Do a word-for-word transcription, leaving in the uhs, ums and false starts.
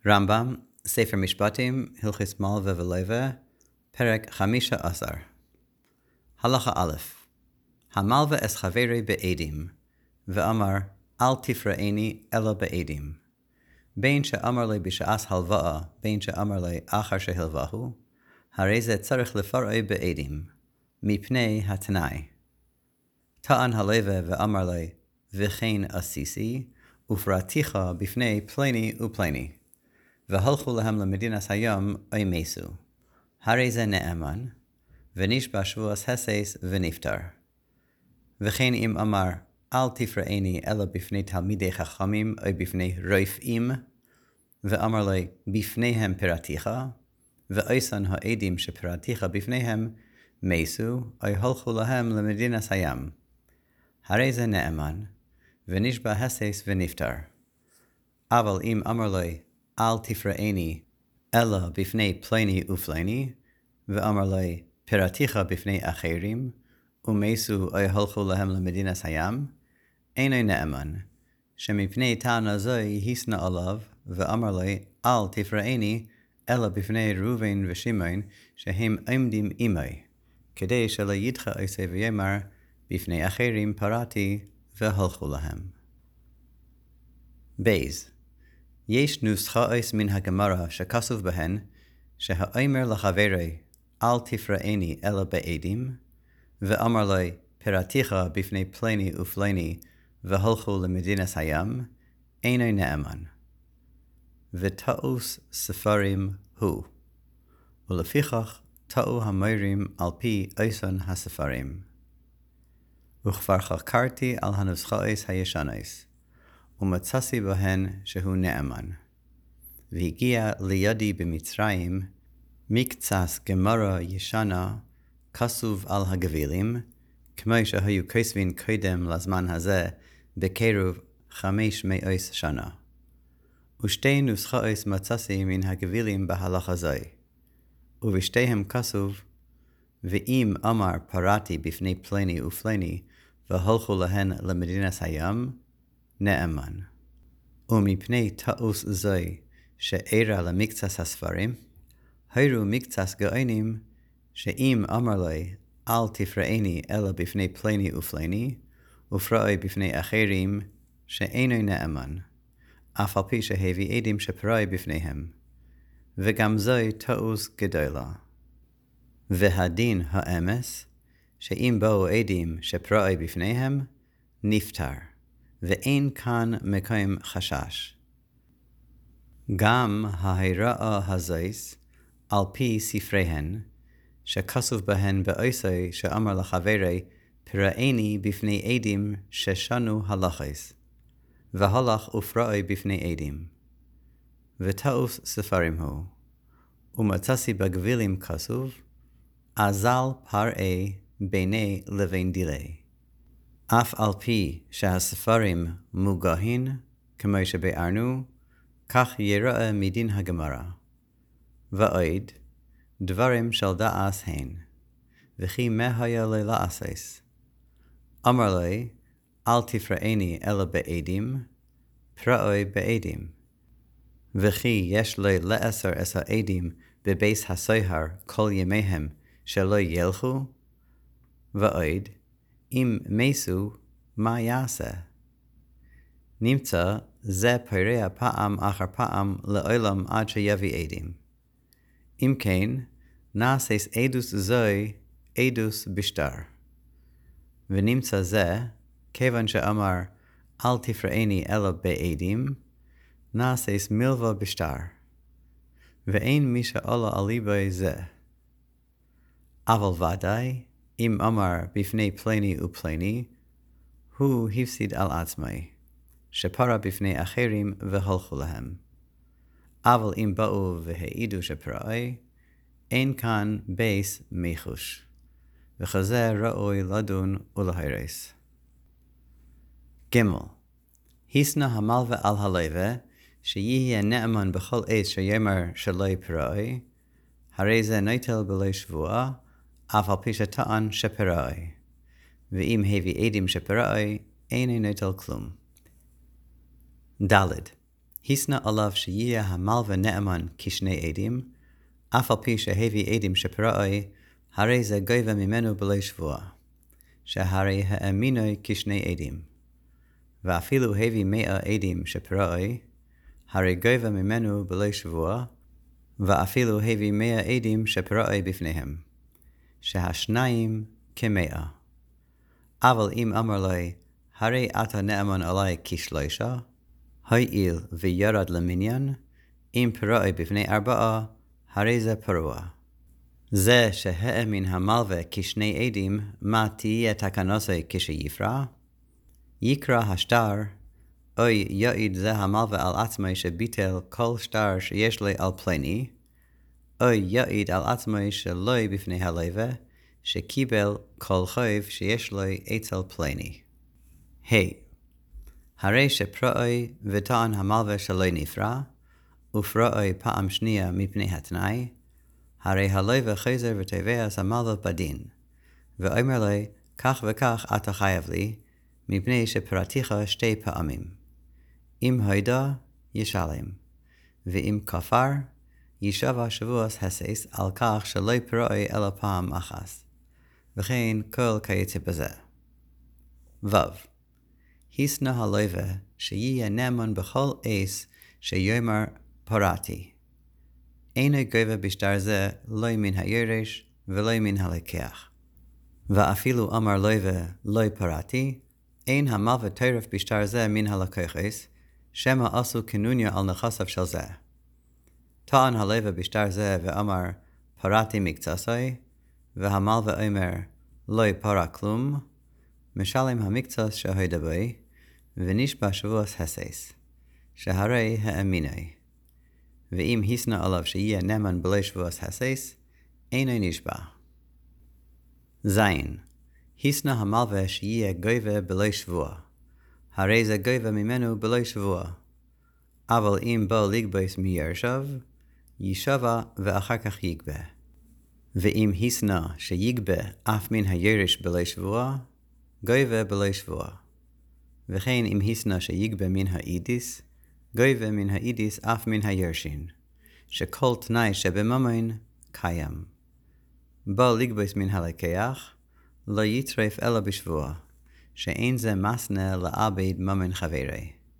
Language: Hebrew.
רמב"ם, ספר משפטים, הלכות מלווה ולווה, פרק חמישה עשר. הלכה א', המלווה אס חברי בעדים, ואמר, אל תפרעני אלא בעדים. בין שאמר לי בשעת הלוואה, בין שאמר לי אחר שהלווהו, הרי זה צריך לפרע בעדים, מפני התנאי. טען הלווה ואמר לי, וכן עשיתי, ופרעתיך בפני פלני ופלני. והלכו להם למדינת הים אימסו. הרי זה נאמן, ונשבע שבועת הסס ונפטר. וכן אם אמר, אל תפרעני אלא בפני תלמידי חכמים או בפני רופאים, ואמר לי, בפניהם פרעתיך, ואיסן העדים שפרעתיך בפניהם, מסו, או הלכו להם למדינת הים. הרי זה נאמן, ונשבע הסס ונפטר. אבל אם אמר לי, אל תפרעני, אלא בפני פלני ופלני, ואמר לי, פרעתיך בפני אחרים, ומסו או הלכו להם למדינת הים, אינו נאמן, שמפני טענה זוהי הישנא עליו, ואמר לי, אל תפרעני, אלא בפני ראובן ושמעון, שהם עומדים עמי, כדי שלא ידחה עשה ויאמר, בפני אחרים פרעתי, והלכו להם. בייז, יש נוסחאות מן הגמרא שכתוב בהן, שהאומר לחברי, אל תפרעני אלא בעדים, ואמר לי, פרעתיך בפני פלני ופלני, והלכו למדינת הים, אינו נאמן. וטעוס ספרים הוא, ולפיכך טעו המורים על פי אופן הספרים. וכבר חקרתי על הנוסחאות הישנות, ומצאתי בהן שהוא נאמן. והגיע לידי במצרים מקצת גמרא ישנה כתוב על הגבילים, כמו שהיו כותבים קודם לזמן הזה בקרוב חמש מאות שנה. ושתי נוסחאות מצאתי מן הגבילים בהלכה זו, ובשתיהם כתוב, ואם אמר פרעתי בפני פלני ופלני, והלכו להן למדינת הים, נאמן. ומפני טעוס זוי שאירע למקצת הספרים, היו מקצת גאונים שאם אמר לי אל תפרעני אלא בפני פלני ופלני, ופרעי בפני אחרים שאינו נאמן, אף על פי שהביא עדים שפרעי בפניהם. וגם זוי טעוס גדולה. והדין האמס, שאם באו עדים שפרעי בפניהם, נפטר. ואין כאן מקיים חשש. גם ההיראה הזויס, על פי ספריהן, שכתוב בהן באוסי שאמר לחברי, פרעני בפני עדים ששנו הלכות, והלך ופרעי בפני עדים. וטעוס ספרים הוא, ומצאתי בגבילים כתוב, אזל פרעי ביני לבין דילי. אף על פי שהספרים מוגהין, כמו שביארנו, כך יראה מדין הגמרא. ועוד, דברים של דעס הן, וכי מה היה לי לעשות? אמר לי, אל תפרעני אלא בעדים, פרעי בעדים. וכי יש לי לאסר את העדים בבית הסוהר כל ימיהם שלא ילכו? ועוד, אם מסו, מה יעשה? נמצא זה פרע פעם אחר פעם לעולם עד שיביא עדים. אם כן, נעשס עדוס זוי עדוס בשטר. ונמצא זה, כיוון שאמר אל תפרעני אלא בעדים, נעשס מלווה בשטר. ואין מי שעולה על ליבי זה. אבל ודאי, אם אמר בפני פלני ופלני, הוא הפסיד על עצמי, שפרע בפני אחרים והלכו להם. אבל אם באו והעידו שפרעי, אין כאן בייס מחוש, וכזה ראוי לדון ולהרס. ג' הישנא המלווה על הלווה, שיהיה נאמן בכל עת שיאמר שלא פרעי, הרי זה נטל בלא שבועה, אף על פי שטען שפרעי, ואם הביא עדים שפרעי, אינו נטל כלום. ד' היסנה עליו שיהיה המלווה נאמן כשני עדים, אף על פי שהביא עדים שפרעי, הרי זה גובה ממנו בלי שבוע, שהרי האמינוי כשני עדים. ואפילו הביא מאה עדים שפרעי, הרי גובה ממנו בלי שבוע, ואפילו הביא מאה עדים שפרעי בפניהם, שהשניים כמאה. אבל אם אמר לי, הרי אתה נאמן עלי כשלושה, הועיל וירד למניין, אם פרעי בפני ארבעה, הרי זה פרוע. זה שהאמין המלווה כשני עדים, מה תהיה תקנוסי כשיפרע? יקרא השטר, אוי יעיד זה המלווה על עצמי שביטל כל שטר שיש לי על פלני, אוי יעיד על עצמי שלוי בפני הלווה, שקיבל כל חוב שיש לי אצל פלני. היי, הרי שפרעי וטען המלווה שלא נפרע, ופרעי פעם שנייה מפני התנאי, הרי הלווה חזר ותבע את המלווה בדין, ואומר לי, כך וכך אתה חייב לי, מפני שפרעתיך שתי פעמים. אם הוידה, ישלם, ואם כפר, ישבע שבועס הסס על כך שלא פרעי אלא פעם אחת, וכן כל כיוצא בזה. ו. היסנה הלווה שיהיה נאמן בכל עש שיאמר פרעתי. אינו גובה בשטר זה לא מן הירש ולא מן הלקח. ואפילו אמר לווה לא פרעתי, אין המלווה טרף בשטר זה מן הלקחס, שמא עשו קנוניה על נכסיו של זה. טען הלווה בשטר זה ואמר פרעתי מקצתי, והמלווה אומר לא פרע כלום, משלם המקצת שהוידה בי, ונשבע שבועס הסס, שהרי האמיני. ואם היסנה עליו שיהיה נאמן בלי שבועס הסס, אינו נשבע. זין, היסנה המלווה שיהיה גובה בלי שבוע, הרי זה גובה ממנו בלי שבוע. אבל אם בא לגבוס מירשב, ישבע ואחר כך יגבה. ואם היסנה שיגבה אף מן הירש בלי שבוע, גובה בלי שבוע. וכן אם היסנה שיגבה מן האידיס, גובה מן האידיס אף מן הירשין, שכל תנאי שבממון קיים. בא לגבוס מן הלקח, לא יטרף אלא בשבוע, שאין זה מסנה לעבד ממון חברי.